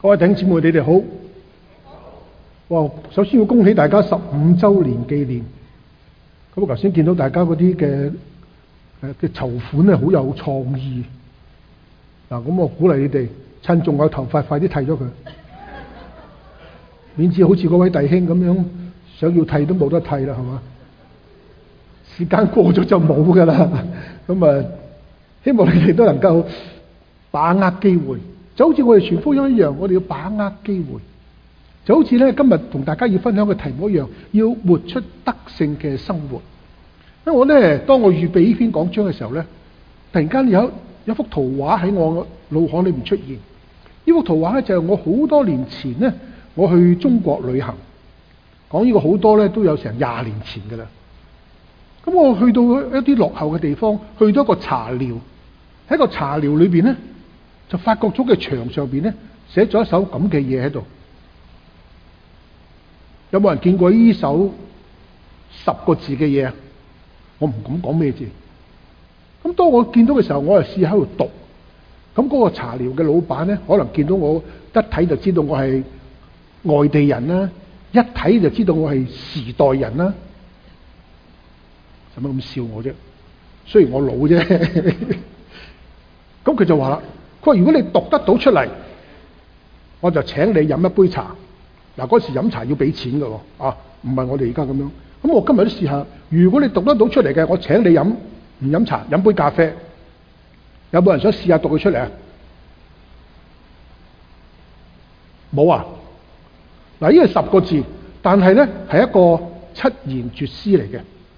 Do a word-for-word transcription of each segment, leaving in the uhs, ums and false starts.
各位弟兄姊妹，你哋好。哇！首先要恭喜大家十五週年紀念。咁我頭先見到大家嗰啲嘅誒嘅籌款咧，好有創意。嗱，咁我鼓勵你哋趁仲有頭髮，快啲剃咗佢，免至好似嗰位弟兄咁樣想要剃都冇得剃啦，係嘛？時間過咗就冇㗎啦。咁啊，希望你哋都能夠把握機會。就好似我哋傳福音一樣，我哋要把握機會。就好似咧，今日同大家要分享嘅題目一樣，要活出得勝嘅生活。因為我咧，當我預備呢篇講章嘅時候咧，突然間有一幅圖畫喺我腦海裏面出現。呢幅圖畫咧就係我好多年前咧，我去中國旅行。講呢個好多咧，都有成廿年前㗎啦。咁我去到一啲落後嘅地方，去到一個茶寮，喺個茶寮裏邊咧，就發覺咗嘅牆上邊咧寫咗一首咁嘅嘢喺度。有冇人見過呢首十個字嘅嘢啊？我唔敢講咩字。咁當我見到嘅時候，我就試喺度讀。咁嗰個茶寮嘅老闆咧，可能見到我一睇就知道我係外地人啦，一睇就知道我係時代人啦。使乜咁笑我啫？雖然我老啫。咁佢就話啦，佢話如果你讀得到出嚟，我就請你飲一杯茶。嗱，嗰時飲茶要俾錢㗎喎，啊，唔係我哋而家咁樣。咁我今日都試下，如果你讀得到出嚟嘅，我請你飲，唔飲茶，飲杯咖啡。有冇人想試下讀佢出嚟啊？冇啊？嗱，呢個十個字，但係咧係一個七言絕詩嚟嘅。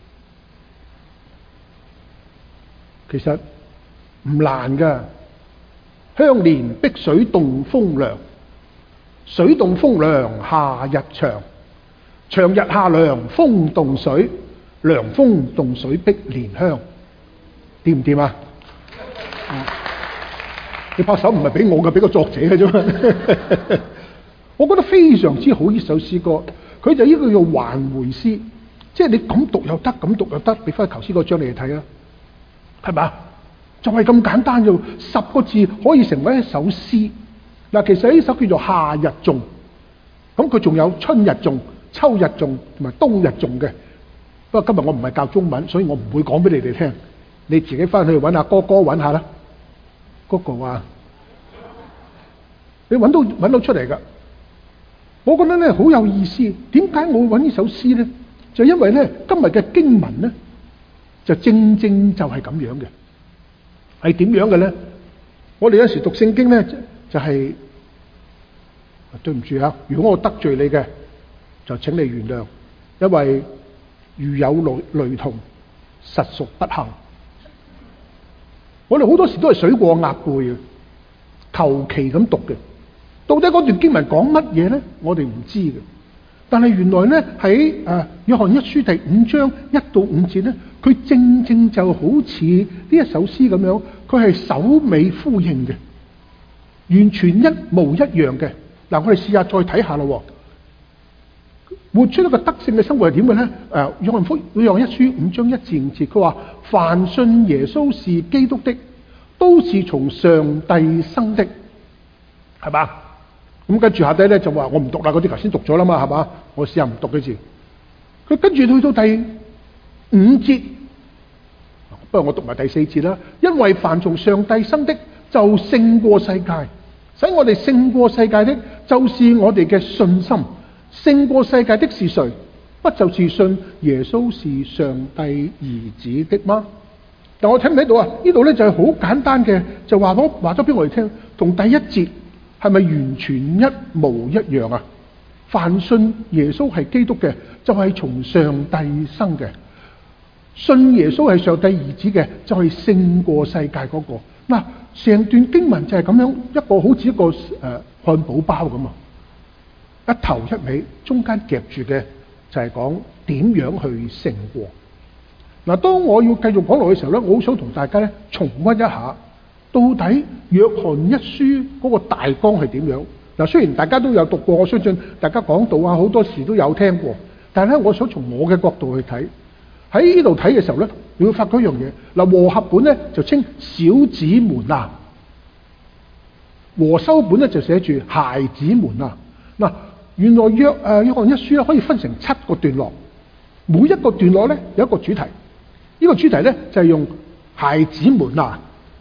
其實唔難㗎。香蓮碧水動風涼。水動風涼夏日長，長日夏涼風動水，涼風動水碧蓮香，掂唔掂啊？嗯、你拍手唔係俾我嘅，俾個作者嘅啫嘛。我覺得非常之好呢首詩歌，佢就呢個叫環迴詩，即係你咁讀又得，咁讀又得。俾翻頭先嗰張你嚟睇啊，係咪？就係咁簡單啫，十個字可以成為一首詩。嗱，其實呢首叫做夏日頌，咁佢仲有春日頌、秋日頌同埋冬日頌嘅。不過今日我唔係教中文，所以我唔會講俾你哋聽。你自己翻去揾下哥哥揾下啦。哥哥話：你揾到揾到出嚟㗎。我覺得咧好有意思。點解我會揾呢首詩咧？就因為咧今日嘅經文咧，就正正就係咁樣嘅。係點樣嘅咧？我哋有時讀聖經咧。就係、是、對唔住啊！如果我得罪你嘅，就請你原諒，因為如有雷雷同，實屬不幸。我哋好多時都係水過鴨背嘅，求其咁讀嘅。到底嗰段經文講乜嘢咧？我哋唔知嘅。但係原來咧喺誒約翰一書第五章一到五節咧，佢正正就好似呢一首詩咁樣，佢係首尾呼應嘅。完全一模一樣嘅。嗱，我哋試下再睇下咯。活出一個得勝嘅生活係點嘅咧？誒，約翰福約翰一書五章一至五節，佢話：凡信耶穌是基督的，都是從上帝生的，係嘛？咁跟住下低咧就話我唔讀啦，嗰啲頭先讀咗啦嘛，係嘛？我試下唔讀嘅字。佢跟住去到第五節，不過我讀埋第四節啦。因為凡從上帝生的，就勝過世界。使我哋勝過世界的，就是我哋嘅信心。勝過世界的是誰？不就是信耶穌是上帝兒子的嗎？但我睇唔睇到啊？呢度咧就係好簡單嘅，就話咗話咗俾我哋聽，同第一節係咪完全一模一樣啊？凡信耶穌係基督嘅，就係從上帝生嘅；信耶穌係上帝兒子嘅，就係勝過世界嗰個。嗱，成段經文就係咁樣，一個好似一個誒、呃、漢堡包咁啊，一頭一尾，中間夾住嘅就係講點樣去勝過。嗱，當我要繼續講落去嘅時候咧，我好想同大家咧重溫一下，到底約翰一書嗰個大綱係點樣？嗱，雖然大家都有讀過，我相信大家講道啊好多時都有聽過，但係咧，我想從我嘅角度去睇。喺呢度睇嘅時候咧，你會發覺一樣嘢。嗱，和合本咧就稱小子們啊， 和修本咧就寫住孩子們啊。嗱，原來約誒約翰一書咧可以分成七個段落，每一個段落咧有一個主題。呢、這個主題咧就係、是、用孩子們啊。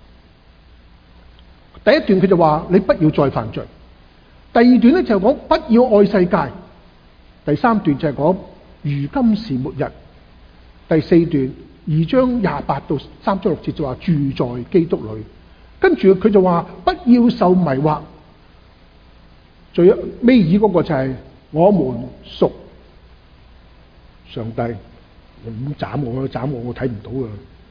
第一段佢就話你不要再犯罪，第二段咧就係講不要愛世界，第三段就係講如今是末日，第四段二章廿八到三章六節就話住在基督裏，跟住佢就話不要受迷惑，最尾二嗰個就係我們屬上帝，咁斬我斬我我睇唔到啊！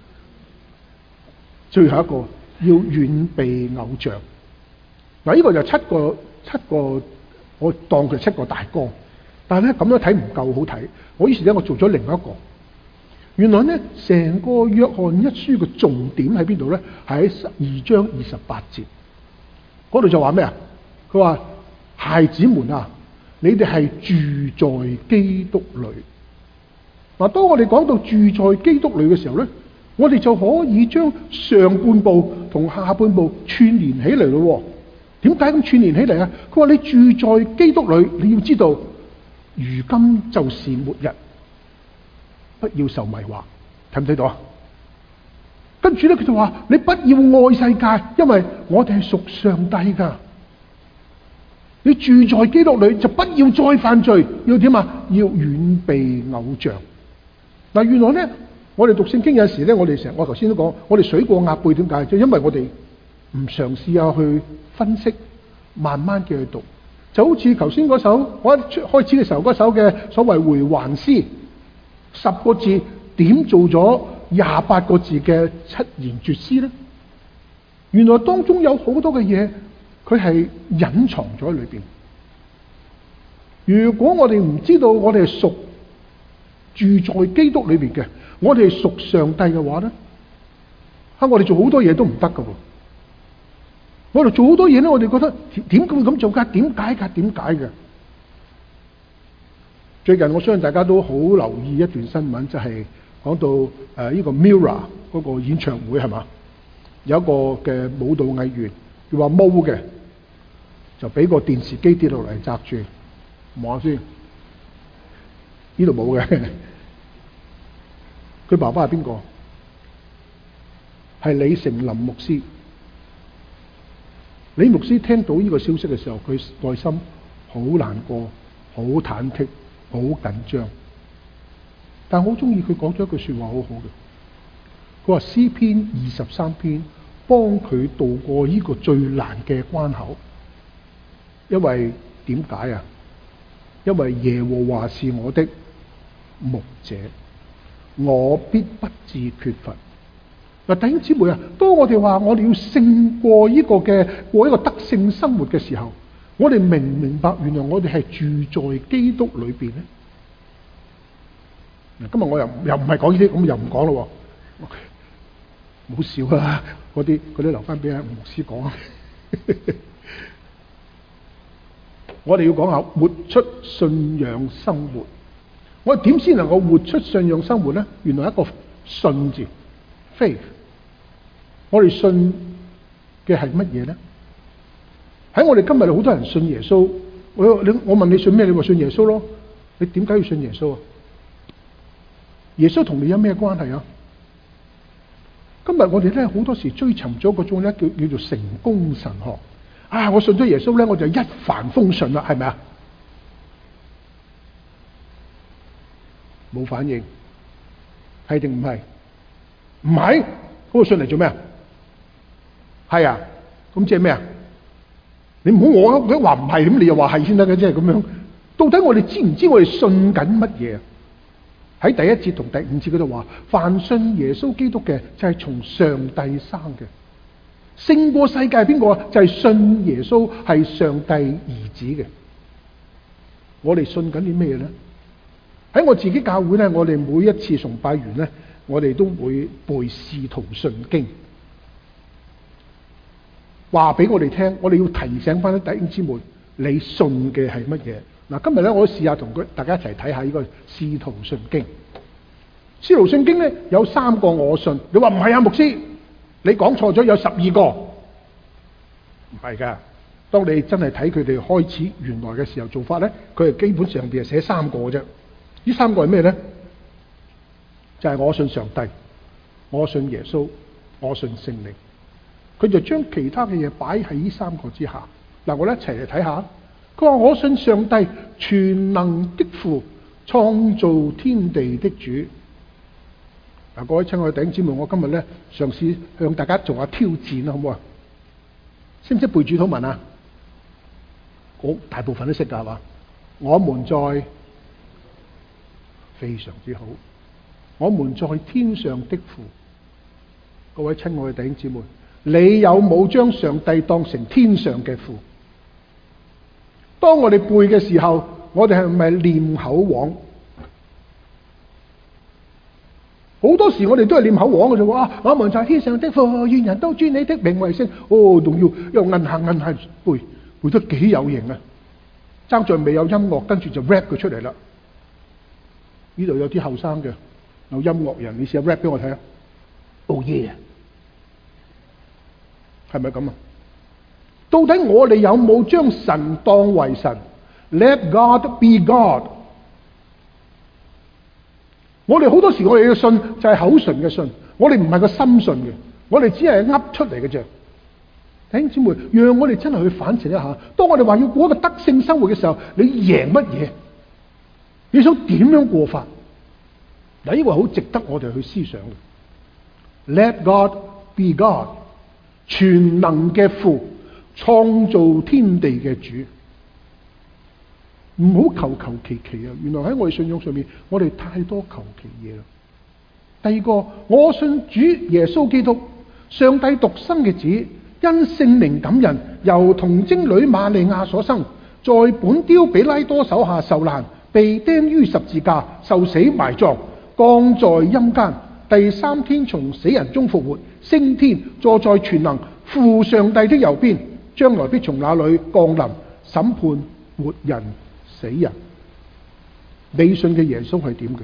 最後一個要遠避偶像。嗱，呢個就七個七個，我當佢七個大綱，但係咧咁樣睇唔夠好睇，我於是咧我做咗另一個。原來咧成個約翰一書嘅重點喺邊度咧？係喺十二章二十八節嗰度就話咩啊？佢話孩子們啊，你哋係住在基督裏。嗱，當我哋講到住在基督裏嘅時候咧，我哋就可以將上半部同下半部串連起嚟咯。點解咁串連起嚟啊？佢話你住在基督裏，你要知道，如今就是末日，不要受迷惑。睇唔睇到啊？跟住咧，佢就話你不要愛世界，因為我哋係屬上帝噶。你住在基督裏，就不要再犯罪。要點啊？要遠避偶像。嗱，原來咧，我哋讀聖經有時咧，我哋成日我頭先都講，我哋水過鴨背，點解？就因為我哋唔嘗試下去分析，慢慢嘅去讀，就好似頭先嗰首我一出開始嘅時候嗰首嘅所謂回環詩，十個字點做咗廿八個字嘅七言絕詩咧？原來當中有好多嘅嘢，佢係隱藏咗喺裏邊。如果我哋唔知道我哋係屬住在基督裏邊嘅，我哋係屬上帝嘅話咧，吓我哋做好多嘢都唔得噶。我哋做好多嘢咧，我哋覺得點解會咁做噶？點解噶？點解嘅？最近我相信大家都好留意一段新聞，就係講到誒呢個 Mirror 嗰個演唱會係嘛？有一個嘅舞蹈藝員叫話毛嘅，就俾個電視機跌落嚟砸住，望下先。呢度冇嘅，佢爸爸係邊個？係李成林牧師。李牧師聽到呢個消息嘅時候，佢內心好難過、好忐忑、好緊張。但係我好中意佢講咗一句說話，好好嘅。佢話詩篇二十三篇幫佢渡過呢個最難嘅關口，因為點解啊？因為耶和華是我的牧者，我必不致缺乏。嗱，弟兄姊妹啊，當我哋話我哋要勝過呢個嘅過一個得勝生活嘅時候，我哋明唔明白原來我哋係住在基督裏邊咧？嗱，今日我又又唔係講呢啲，咁又唔講咯。唔好笑啊！嗰啲嗰啲留翻俾阿牧師講。我哋要講下活出信仰生活。我哋點先能夠活出信仰生活咧？原來一個信字 ，faith。我哋信嘅係乜嘢咧？喺我哋今日好多人信耶穌，我你我問你信咩？你話信耶穌咯。你點解要信耶穌啊？耶穌同你有咩關係啊？今日我哋咧好多時追尋咗嗰種咧叫叫做成功神學。啊！我信咗耶穌咧，我就一帆風順啦，係咪啊？冇反應，係定唔係？唔係，嗰個信嚟做咩啊？係啊，咁即係咩啊？你唔好我佢話唔係，咁你又話係先得嘅，即係咁樣。到底我哋知唔知我哋信緊乜嘢？喺第一節同第五節嗰度話，凡信耶穌基督嘅就係從上帝生嘅。勝過世界係邊個啊？就係、是、信耶穌係上帝兒子嘅。我哋信緊啲咩咧？喺我自己教會咧，我哋每一次崇拜完咧，我哋都會背《使徒信經》，話俾我哋聽。我哋要提醒翻啲弟兄姊妹，你信嘅係乜嘢？嗱，今日咧，我試下同佢大家一齊睇下呢個《使徒信經》。《使徒信經》咧有三個我信。你話唔係啊，牧師？你講錯咗，有十二個，唔係噶， 當你真係睇佢哋開始原來嘅時候做法咧，佢係基本上邊係寫三個啫。呢三個係咩咧？就係、是、我信上帝，我信耶穌，我信聖靈。佢就將其他嘅嘢擺喺呢三個之下。嗱，我哋一齊嚟睇下。佢話我信上帝全能的父，創造天地的主。嗱，各位親愛的弟兄姊妹，我今日咧嘗試向大家做下挑戰啦，好唔好啊？識唔識背主禱文啊？好，大部分都識噶係嘛？我們在非常之好，我們在天上的父。各位親愛的弟兄姊妹，你有冇將上帝當成天上嘅父？當我哋背嘅時候，我哋係咪念口簧？好多時我哋都係念口簧嘅啫。哇！我們在天上的父，願人都尊你的名為聖。哦，仲要又摁下摁下背，背得幾有型啊！爭在未有音樂，跟住就 rap 佢出嚟啦。呢度有啲後生嘅有音樂人，你試下 rap 俾我睇下。Oh yeah， 係咪咁啊？到底我哋有冇將神當為神 ？Let God be God。我哋好多時我哋嘅信就係口唇嘅信，我哋唔係個心信嘅，我哋只係噏出嚟嘅啫。弟兄姊妹，讓我哋真係去反省一下。當我哋話要過一個得勝生活嘅時候，你贏乜嘢？你想點樣過法？嗱，呢個好值得我哋去思想嘅。Let God be God， 全能嘅父，創造天地嘅主。唔好求求其其啊！原來喺我哋信仰上面，我哋太多求其嘢啦。第二個，我信主耶穌基督，上帝獨生嘅子，因聖靈感人，由童貞女瑪利亞所生，在本丟彼拉多手下受難，被釘於十字架，受死埋葬，降在陰間，第三天從死人中復活，升天，坐在全能父上帝的右邊，將來必從那裏降臨審判活人死人。你信嘅耶穌係點嘅？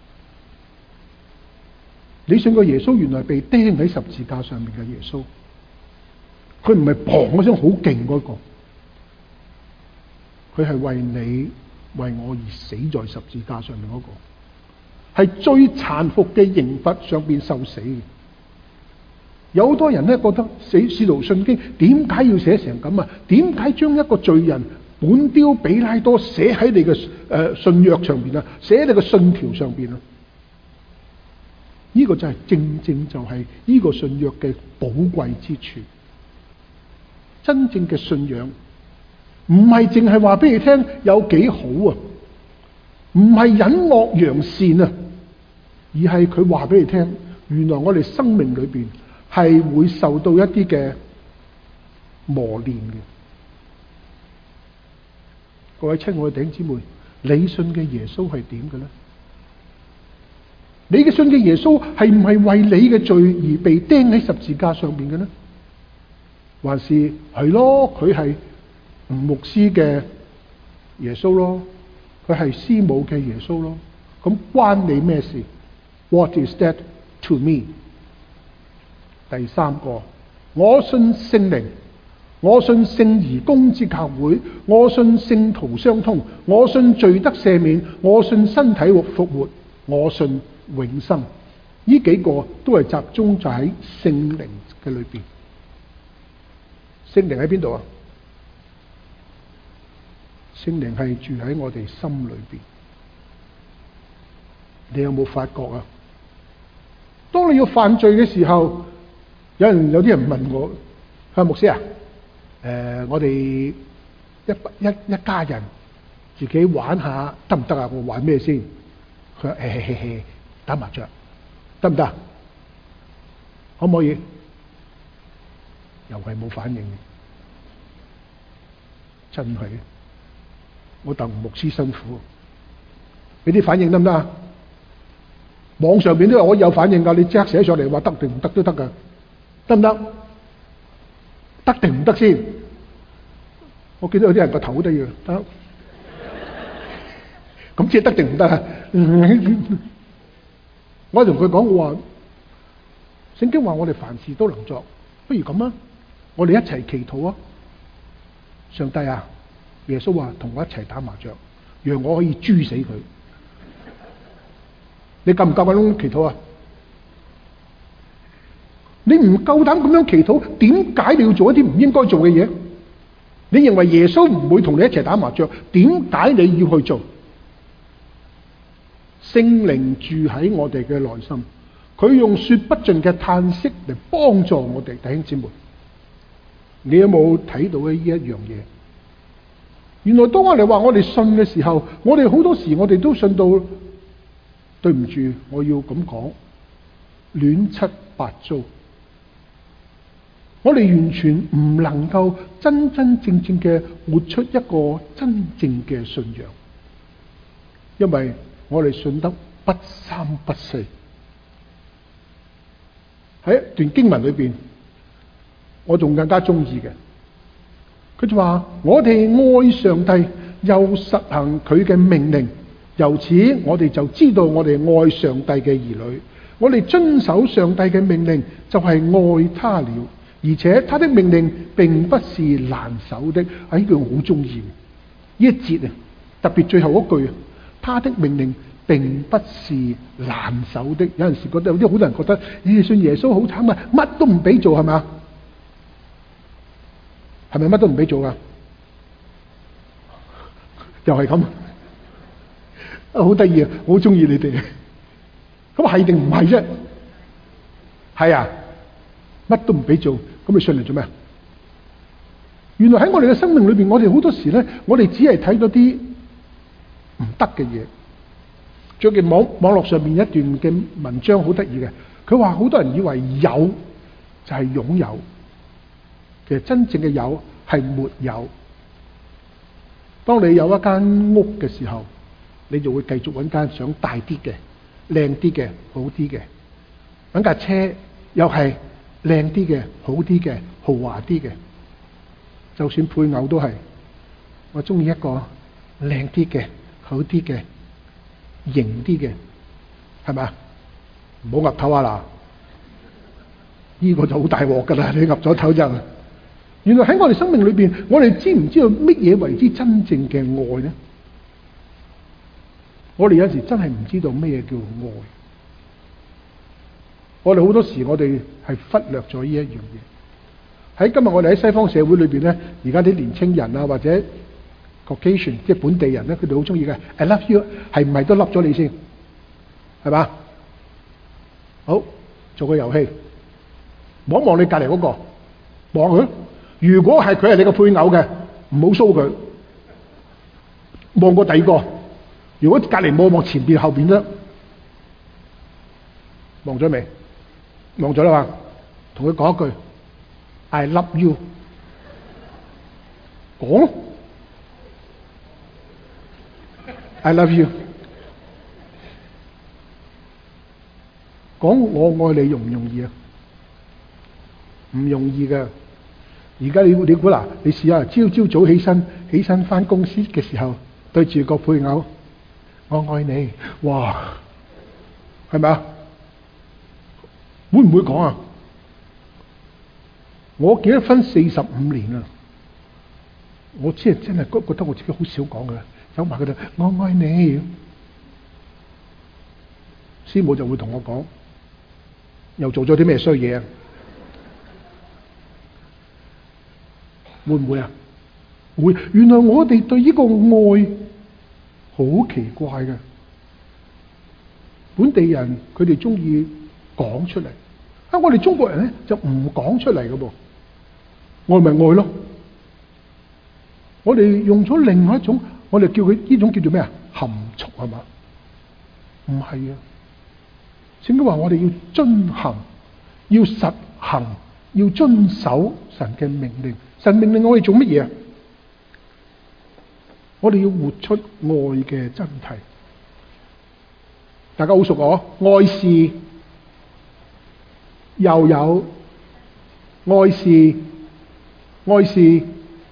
你信個耶穌原來被釘喺十字架上面嘅耶穌，佢唔係砰嗰聲好勁嗰個，佢係為你為我而死在十字架上面嗰個，係最殘酷嘅刑罰上邊受死嘅。有好多人咧覺得死使徒信經點解要寫成咁啊？點解將一個罪人本丟彼拉多寫喺你嘅誒、呃、信約上邊啊？寫喺你嘅信條上邊啊？呢、這個就係、是、正正就係呢個信約嘅寶貴之處。真正嘅信仰唔係淨係話俾你聽有幾好啊，唔係隱惡揚善啊，而係佢話俾你聽，原來我哋生命裏邊係會受到一啲嘅磨練嘅。各位親愛嘅弟兄姊妹，你信嘅耶穌係點嘅咧？你嘅信嘅耶穌係唔係為你嘅罪而被釘喺十字架上邊嘅呢？還是係咯？佢係吳牧師嘅耶穌咯，佢係師母嘅耶穌咯，咁關你咩事 ？What is that to me？ 第三個，我信聖靈，我信聖而公之教會，我信聖徒相通，我信罪得赦免，我信身體復活，我信永生。呢幾個都係集中在喺聖靈嘅裏邊。聖靈喺邊度啊？聖靈係住喺我哋心裏邊。你有冇發覺啊？當你要犯罪嘅時候，有人有啲人問我，佢話牧師啊，誒、呃，我哋一一一家人自己玩下得唔得啊？我玩咩先？佢話誒誒誒，打麻雀得唔得？可唔可以？又係冇反應嘅，真係我戥牧師辛苦，俾啲反應得唔得啊？網上邊都有可以有反應噶，你即刻寫上嚟話得定唔得都得噶，得唔得？得定唔得先？我見到有啲人個頭都要得，咁即係得定唔得啊？我同佢講，我話聖經話我哋凡事都能作，不如咁啊，我哋一齊祈禱啊！ 上帝啊，耶穌話同我一齊打麻雀，讓我可以誅死佢。你夠唔夠膽祈禱啊？你唔夠膽咁樣祈禱，點解你要做一啲唔應該做嘅嘢？你認為耶穌唔會同你一齊打麻雀，點解你要去做？聖靈住喺我哋嘅內心，佢用說不盡嘅嘆息嚟幫助我哋。弟兄姊妹，你有冇睇到呢一樣嘢？原來當我哋話我哋信嘅時候，我哋好多時我哋都信到，對唔住，我要咁講，亂七八糟。我哋完全唔能夠真真正正嘅活出一個真正嘅信仰，因為我哋信得不三不四。喺一段經文裏邊，我仲更加中意嘅，佢就話我哋愛上帝又實行佢嘅命令，由此我哋就知道我哋愛上帝嘅兒女，我哋遵守上帝嘅命令就係愛他了，而且他的命令並不是難守的。啊，呢句我好中意呢一節啊，特別最後一句啊，他的命令並不是難守的。有陣時覺得有啲好多人覺得，咦，信耶穌好慘啊，乜都唔俾做係咪？係咪乜都唔俾做噶？又係咁，啊好得意啊！我好中意你哋。咁係定唔係啫？係啊，乜都唔俾做，咁你信嚟做咩？原來喺我哋嘅生命裏邊，我哋好多時咧，我哋只係睇到啲唔得嘅嘢。最近網網絡上面一段嘅文章好得意嘅，佢話好多人以為有就係擁有，其實真正嘅有係沒有。當你有一間屋嘅時候，你就會繼續揾間想大啲嘅、靚啲嘅、好啲嘅。揾架車又係靚啲嘅、好啲嘅、豪華啲嘅。就算配偶都係，我中意一個靚啲嘅、好啲嘅、型啲嘅，係咪啊？唔好岌頭啊嗱，呢個就好大鑊噶啦！你岌咗頭就，原來喺我哋生命裏邊，我哋知唔知道乜嘢為之真正嘅愛呢？我哋有時真係唔知道咩叫愛。我哋好多時我哋係忽略咗呢一樣嘢。喺今日我哋喺西方社會裏邊咧，而家啲年青人啊，或者 Caucasian 即係本地人咧，佢哋好中意嘅 I love you 係唔係都笠咗你先？係嘛？好，做個遊戲，望一望你隔籬嗰個，望佢。如果係佢係你個配偶嘅，唔好騷佢，望過第二個。如果隔籬冇，望前邊後邊啫。望咗未？望咗啦嘛，同佢講一句 I love you， 講 I love you， 講我愛你容唔容易啊？唔容易㗎。而家你你估嗱，你試下朝朝早起身，起身返公司嘅時候，對住個配偶，我愛你，哇，係咪啊？會唔會講啊？我結咗婚四十五年啦，我真係真係覺得我自己好少講嘅，走埋佢度，我愛你。師母就會同我講，又做咗啲咩衰嘢啊？會唔會啊？會。原來我哋對呢個愛好奇怪嘅，本地人佢哋中意講出嚟，啊！我哋中國人咧就唔講出嚟嘅噃，愛咪愛咯。我哋用咗另外一種，我哋叫佢呢種叫做咩啊？含蓄係嘛？唔係啊！聖經話我哋要遵行，要實行，要遵守神嘅命令。神命令我哋做乜嘢啊？我哋要活出愛嘅真諦。大家好熟哦，愛是又有愛是愛是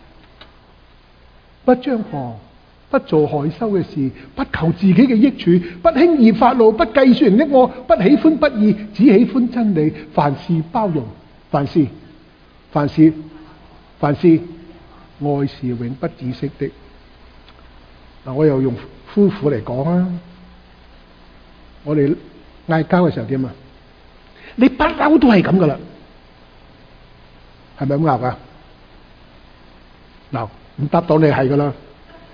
不張狂，不做害羞嘅事，不求自己嘅益處，不輕易發怒，不計算人的惡，不喜歡不義，只喜歡真理。凡事包容，凡事凡事凡事愛是永不止息的。嗱，我又用夫婦嚟講啊，我哋嗌交嘅時候點啊？你不嬲都係咁噶啦，係咪咁鬧啊？嗱，唔答到你係噶啦，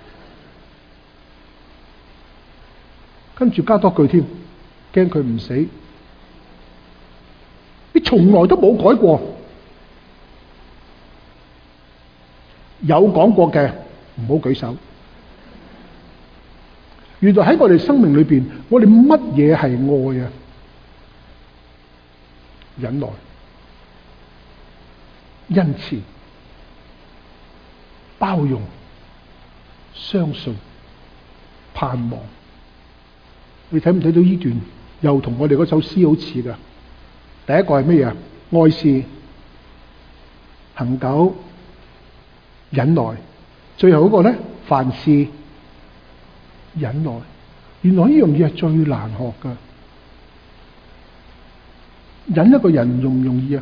跟住加多句添，驚佢唔死。你從來都冇改過，有講過嘅唔好舉手。原來喺我哋生命裏邊，我哋乜嘢係愛啊？忍耐、恩慈、包容、相信、盼望。你睇唔睇到呢段又同我哋嗰首詩好似噶？第一個係乜嘢啊？愛是恒久忍耐。最後嗰個咧，凡事忍耐。原來呢樣嘢係最難學噶。忍一個人容唔容易啊？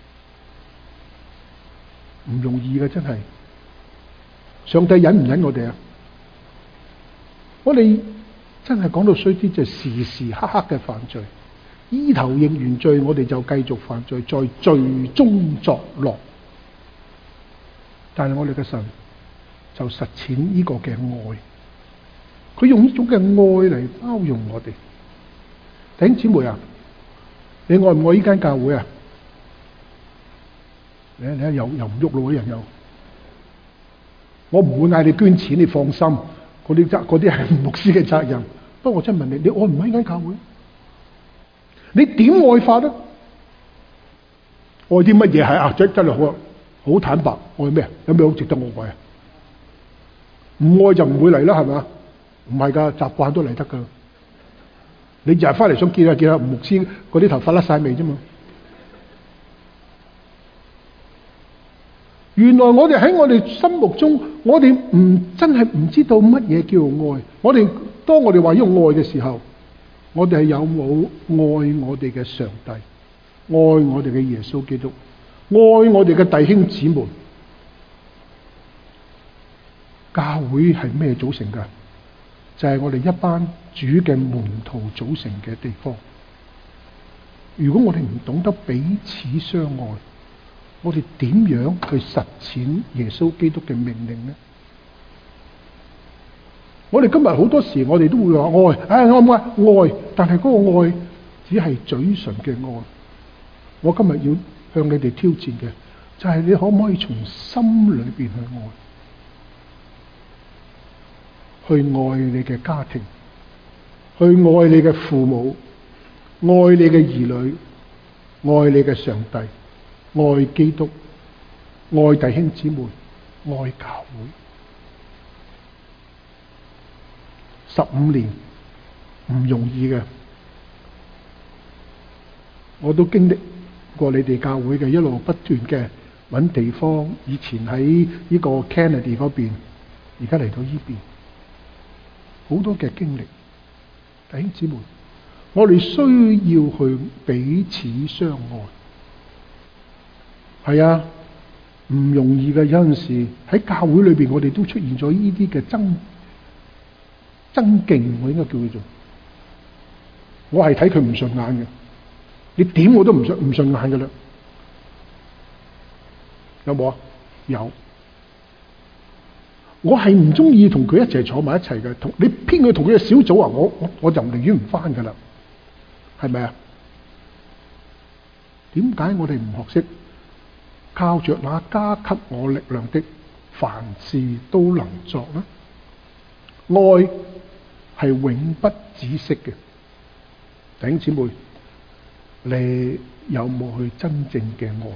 唔容易嘅，真係。上帝忍唔忍我哋啊？我哋真係講到衰啲，就係時時刻刻嘅犯罪，依頭認完罪，我哋就繼續犯罪，在罪中作樂。但係我哋嘅神就實踐呢個嘅愛，佢用呢種嘅愛嚟包容我哋。弟兄姊妹啊，你愛唔愛呢間教會啊？你睇又又唔喐咯，啲人又，我唔會嗌你捐錢，你放心，嗰啲責嗰啲係牧師嘅責任。不過我真問你，你愛唔愛呢間教會？你點愛法咧？愛啲乜嘢係啊？真真係好好坦白，愛咩？有咩好值得我愛啊？唔愛就唔會嚟啦，係咪？唔係噶，習慣都嚟得噶。你日日翻嚟想見下見下牧師嗰啲頭髮甩晒味啫嘛。原來我哋喺我哋心目中，我哋唔真係唔知道乜嘢叫愛。我哋當我哋話要愛嘅時候，我哋係有冇愛我哋嘅上帝，愛我哋嘅耶穌基督，愛我哋嘅弟兄姊妹？教會係咩組成噶？就係我哋一班主嘅門徒組成嘅地方。如果我哋唔懂得彼此相愛，我哋點樣去實踐耶穌基督嘅命令呢？我哋今日好多時，我哋都會話愛，唉，愛唔愛？愛，但係嗰個愛只係嘴唇嘅愛。我今日要向你哋挑戰嘅，就係你可唔可以從心裏邊去愛？去愛你嘅家庭，去愛你嘅父母，愛你嘅兒女，愛你嘅上帝，愛基督，愛弟兄姊妹，愛教會。十五年唔容易嘅，我都經歷過你哋教會嘅一路不斷嘅揾地方。以前喺呢個 Kennedy 嗰邊，而家嚟到呢邊。好多嘅經歷，弟兄姊妹，我哋需要去彼此相愛。係啊，唔容易嘅。有陣時喺教會裏邊，我哋都出現咗呢啲嘅爭爭競，我應該叫佢做。我係睇佢唔順眼嘅，你點我都唔順唔順眼㗎啦。有冇啊？有。我係唔中意同佢一齊坐埋一齊嘅，同你偏佢同佢嘅小組啊，我我我就寧願唔翻噶啦，係咪啊？點解我哋唔學識靠着那加給我力量的，凡事都能作呢？愛係永不止息嘅，弟兄姊妹，你有冇去真正嘅愛？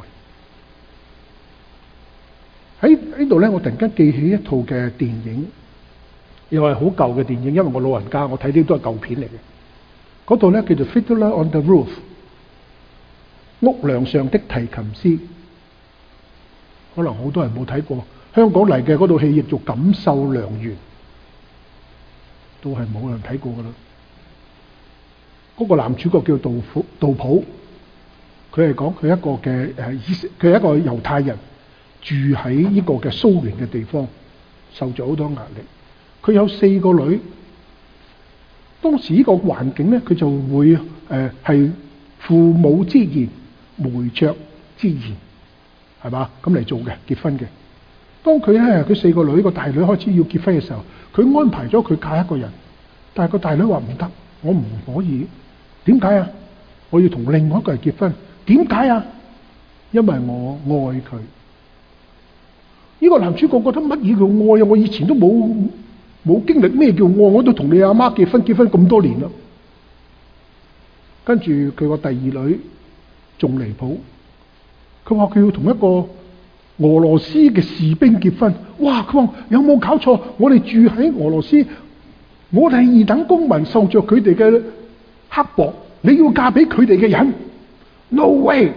喺呢度咧，我突然間記起一套嘅電影，又係好舊嘅電影，因為我老人家，我睇啲都係舊片嚟嘅。嗰套咧叫做《Fiddler on the Roof》，屋梁上的提琴師，可能好多人冇睇過。香港嚟嘅嗰套戲亦做《錦繡良緣》，都係冇人睇過噶啦。嗰個男主角叫杜甫，杜普，佢係講佢一個嘅誒，佢係一個猶太人。 住喺呢個嘅蘇聯嘅地方，受咗好多壓力。佢有四個女，當時呢個環境咧，佢就會誒係、呃、父母之言，媒妁之言，係嘛咁嚟做嘅結婚嘅。當佢咧佢四個女個大女開始要結婚嘅時候，佢安排咗佢嫁一個人，但係個大女話唔得，我唔可以。點解啊？我要同另外一個人結婚。點解啊？因為我愛佢。呢個男主角覺得乜嘢叫愛啊？我以前都冇冇經歷咩叫愛，我都同你阿媽結婚結婚咁多年啦。跟住佢個第二女仲離譜，佢話佢要同一個俄羅斯嘅士兵結婚。哇！佢話有冇搞錯？我哋住喺俄羅斯，我哋係二等公民，受着佢哋嘅刻薄，你要嫁俾佢哋嘅人 ？No way！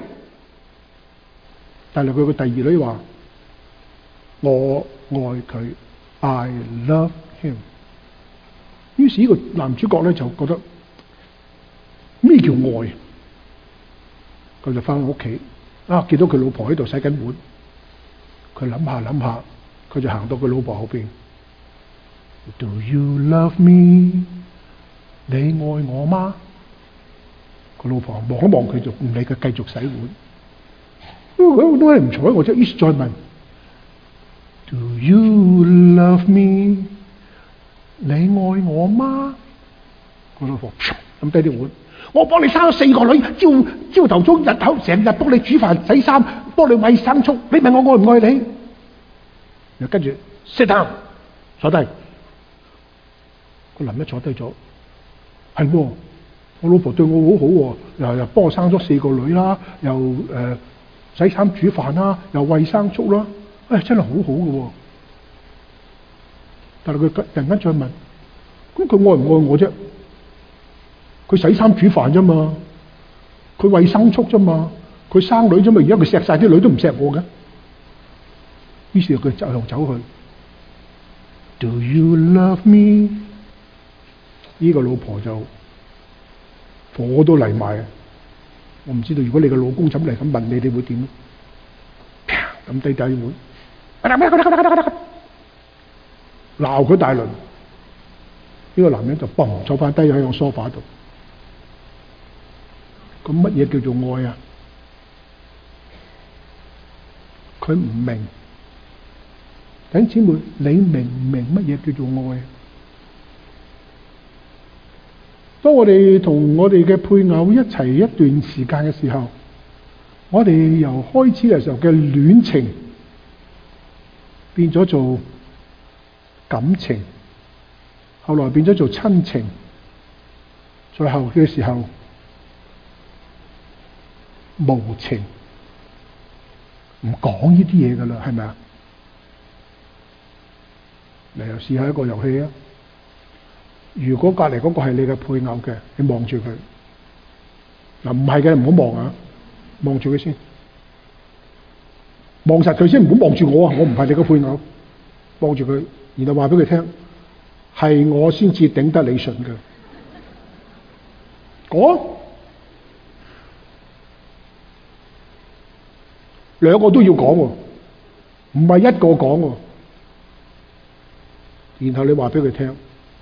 但係佢個第二女話：我愛佢 ，I love him。於是呢個男主角咧就覺得咩叫愛？佢就翻屋企啊，見到佢老婆喺度洗緊碗，佢諗下諗下，佢就行到佢老婆後邊。Do you love me？ 你愛我嗎？個老婆望一望佢就唔理佢，繼續洗碗。佢都係唔睬我啫，於是再問 ：Do you love me？ 你愛我嗎？個老婆抌低啲碗。我幫你生咗四個女，朝朝頭早日頭成日幫你煮飯洗衫，幫你餵牲畜。你問我愛唔愛你？又跟住 sit down 坐低。個男一坐低咗，係喎，我老婆對我好好喎，又又幫我生咗四個女啦，又誒、呃、洗衫煮飯啦，又餵牲畜啦，誒、哎、真係好好嘅喎。但係佢突然間再問，咁佢愛唔愛我啫？佢洗衫煮飯啫嘛，佢餵牲畜啫嘛，佢生女啫嘛，而家佢錫晒啲女都唔錫我嘅。於是佢就又走去 ，Do you love me？ 呢個老婆就火都嚟埋。我唔知道如果你個老公咁嚟咁問你，你會點？咁低低碗，鬧佢大輪。呢、這個男人就嘣坐翻低喺個梳化度。咁乜嘢叫做愛啊？佢唔明。弟兄姊妹，你明唔明乜嘢叫做愛？當我哋同我哋嘅配偶一齊一段時間嘅時候，我哋由開始嘅時候嘅戀情變咗做感情，後來變咗做親情，最後嘅時候無情，唔講呢啲嘢噶啦，係咪啊？你又試下一個遊戲啊！如果隔籬嗰個係你嘅配偶嘅，你望住佢，嗱唔係嘅唔好望啊，望住佢先，望實佢先，唔好望住我啊！我唔係你嘅配偶，望住佢，然後話俾佢聽，係我先至頂得你順嘅。講兩個都要講喎，唔係一個講喎。然後你話俾佢聽，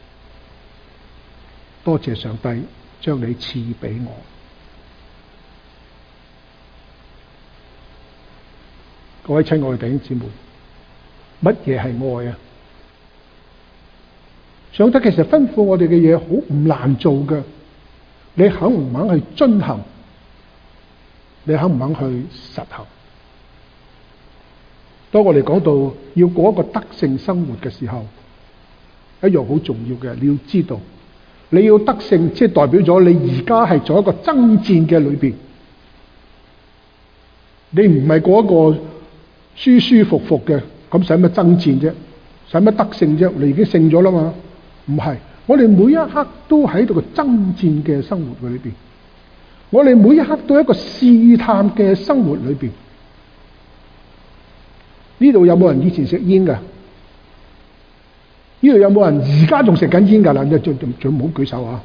多謝上帝將你賜俾我。各位親愛嘅弟兄姊妹，乜嘢係愛啊？上帝其實吩咐我哋嘅嘢好唔難做嘅，你肯唔肯去遵行？你肯唔肯去實行？當我哋講到要過一個德性生活嘅時候，一樣好重要嘅，你要知道，你要得勝，即係代表咗你而家係做一個爭戰嘅裏邊，你唔係過一個舒舒服服嘅，咁使乜爭戰啫？使乜得勝啫？你已經勝咗啦嘛？唔係，我哋每一刻都喺度個爭戰嘅生活嘅裏邊，我哋每一刻都喺一個試探嘅生活裏邊。呢度有冇人以前食煙㗎？呢度有冇人而家仲食緊煙㗎？嗱，你仲仲仲唔好舉手啊！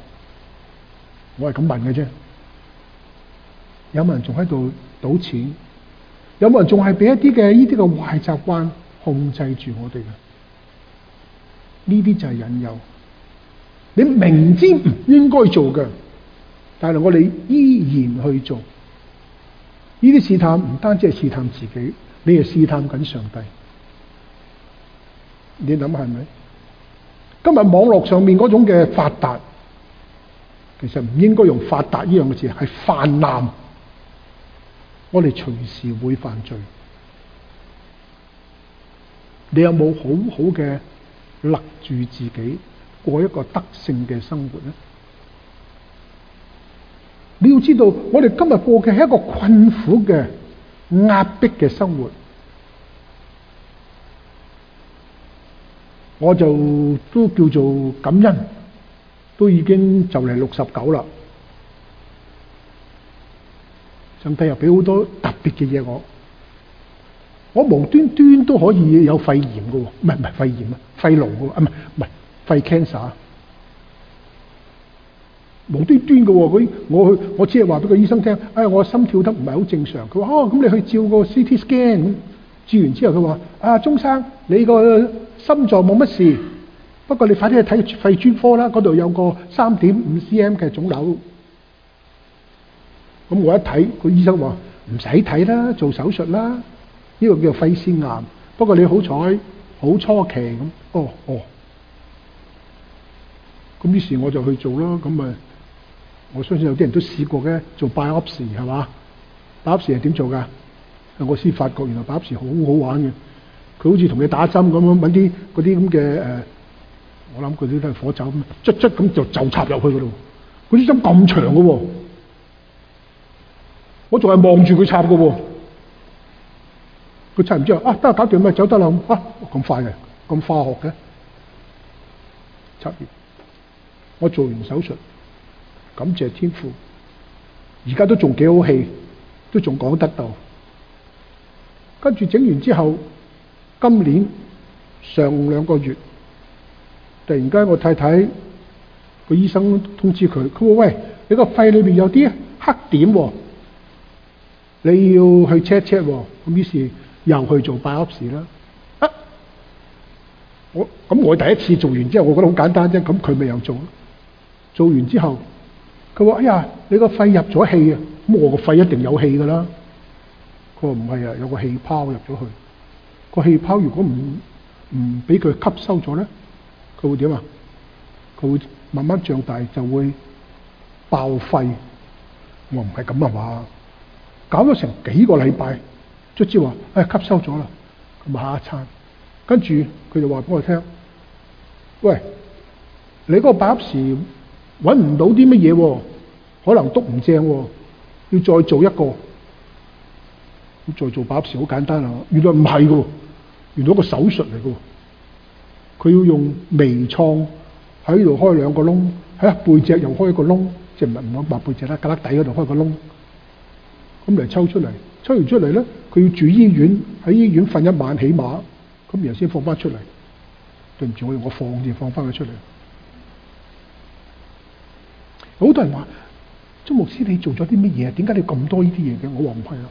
我係咁問嘅啫。有冇人仲喺度賭錢？ 有冇人仲係俾一啲嘅呢啲嘅壞習慣控制住我哋嘅？呢啲就係引誘。你明知唔應該做嘅，但係我哋依然去做。呢啲試探唔單止係試探自己，你係試探緊上帝。你諗下係咪？今日網絡上面嗰種嘅發達，其實唔應該用發達呢樣嘅字，係泛濫。我哋隨時會犯罪。你有冇好好嘅勒住自己，過一個得勝嘅生活呢？你要知道，我哋今日過嘅係一個困苦嘅壓迫嘅生活。我就都叫做感恩，都已經就嚟六十九啦。上帝又俾好多特別嘅嘢我，我無端端都可以有肺炎嘅喎，唔係唔係肺炎啊，肺癆嘅喎，啊唔係唔係肺 cancer， 無端端嘅喎，佢我去我只係話俾個醫生聽，哎我心跳得唔係好正常，佢話哦咁你去照個 C T scan， 咁照完之後佢話啊鍾生你個心臟冇乜事，不過你快啲去睇肺專科啦，嗰度有個三點五 cm 嘅腫瘤。咁我一睇，個醫生話唔使睇啦，做手術啦，呢個叫肺腺癌。不過你好彩，好初期咁。哦哦，咁於是我就去做啦。咁啊，我相信有啲人都試過嘅，做 biopsy 係嘛？biopsy 係點做㗎？我先發覺原來 biopsy 好好玩嘅。佢好似同你打針咁樣，揾啲嗰啲咁嘅誒，我諗嗰啲都係火酒咁，捽捽咁就就插入去嗰度。嗰啲針咁長嘅喎。我仲係望住佢插嘅喎，佢插完之後啊，得搞掂咪走得啦，啊咁快嘅，咁化學嘅，插完，我做完手術，感謝天父，而家都仲幾好氣，都仲講得到。跟住整完之後，今年上兩個月，突然間我太太個醫生通知佢，佢話喂，你個肺裏邊有啲黑點喎。你要去 check check 喎，咁於是又去做 biopsy 啦。啊，我咁我第一次做完之後，我覺得好簡單啫。咁佢咪又做？做完之後，佢話：哎呀，你個肺入咗氣啊！咁我個肺一定有氣㗎啦。佢話唔係啊，有個氣泡入咗去。個氣泡如果唔唔俾佢吸收咗咧，佢會點啊？佢會慢慢脹大，就會爆肺。我唔係咁啊嘛。搞咗成幾個禮拜，卒之話：哎，吸收咗啦，咁下一餐。跟住佢就話俾我聽：喂，你嗰個 biopsy揾唔到啲乜嘢喎？可能篤唔正喎，要再做一個。咁再做 biopsy 好簡單啊！原來唔係嘅，原來一個手術嚟嘅。佢要用微創喺度開兩個窿，喺背脊又開一個窿，即係唔係唔好話背脊啦，胳肋底嗰度開個窿。咁嚟抽出嚟，抽完出嚟咧，佢要住醫院，喺醫院瞓一晚起碼，咁然後先放翻出嚟。對唔住，我用個放字放翻佢出嚟。好多人話：鍾牧師，你做咗啲乜嘢？點解你咁多呢啲嘢嘅？我話唔係啊，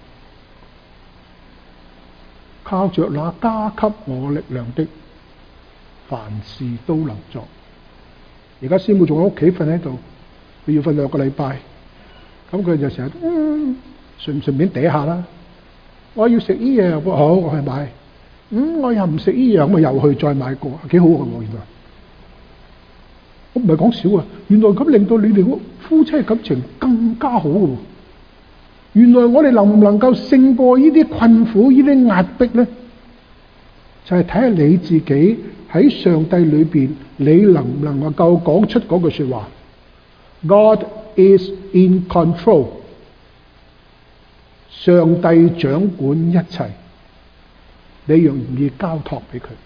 靠着那加給我力量的，凡事都能做。而家師母仲喺屋企瞓喺度，佢要瞓兩個禮拜，咁佢就成日嗯。順唔順便嗲下啦？我要食呢樣，好，我去買。嗯，我又唔食呢樣，咁又去再買過，幾好嘅喎。原來我唔係講少啊，原來咁令到你哋夫妻感情更加好嘅喎。原來我哋能唔能夠勝過呢啲困苦、呢啲壓迫咧？就係睇下你自己喺上帝裏邊，你能唔能夠講出嗰句説話 ？God is in control。上帝掌管一切，你容唔容易交託俾佢？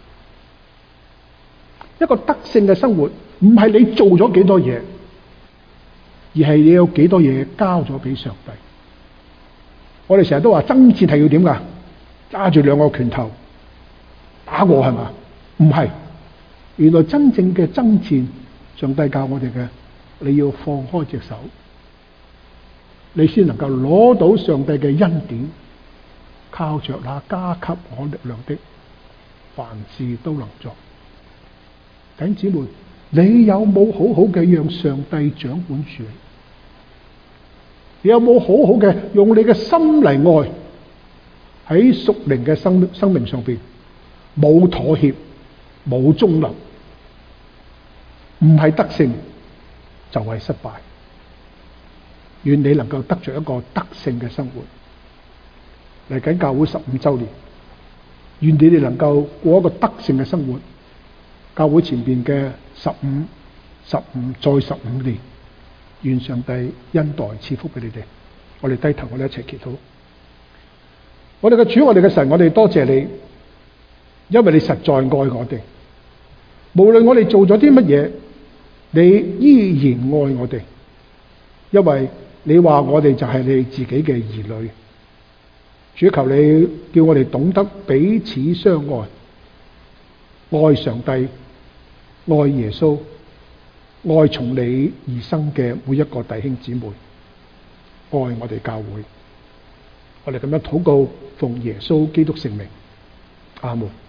一個得勝嘅生活，唔係你做咗幾多嘢，而係你有幾多嘢交咗俾上帝。我哋成日都話爭戰係要點㗎？揸住兩個拳頭打我係嘛？唔係，原來真正嘅爭戰，上帝教我哋嘅，你要放開隻手。你先能夠攞到上帝嘅恩典， 靠着那加給我力量的，凡事都能做。弟兄姊妹，你有冇好好嘅讓上帝掌管住你？你有冇好好嘅用你嘅心嚟愛？喺屬靈嘅生生命上邊，冇妥協，冇中立，唔係得勝就係失敗。願你能夠得着一個得勝嘅生活。嚟緊教會十五週年，願你哋能夠過一個得勝嘅生活。教會前邊嘅十五、十五再十五年，願上帝恩待賜福俾你哋。我哋低頭，我哋一齊祈禱。我哋嘅主，我哋嘅神，我哋多謝你，因為你實在愛我哋。無論我哋做咗啲乜嘢，你依然愛我哋，因為你話我哋就係你自己嘅兒女。主，求你叫我哋懂得彼此相愛，愛上帝，愛耶穌，愛從你而生嘅每一個弟兄姊妹，愛我哋教會。我哋咁樣禱告，奉耶穌基督聖名，阿門。